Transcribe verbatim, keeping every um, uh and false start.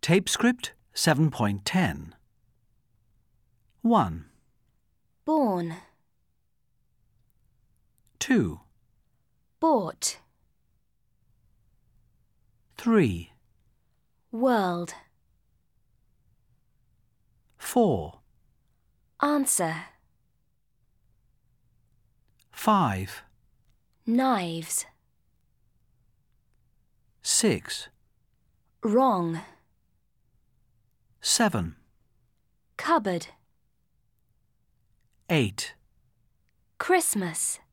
Tape script seven point ten. one. Born. two. Bought. three. World. four. Answer. five. Knives. six. Wrong. seven. Cupboard. eight. Christmas.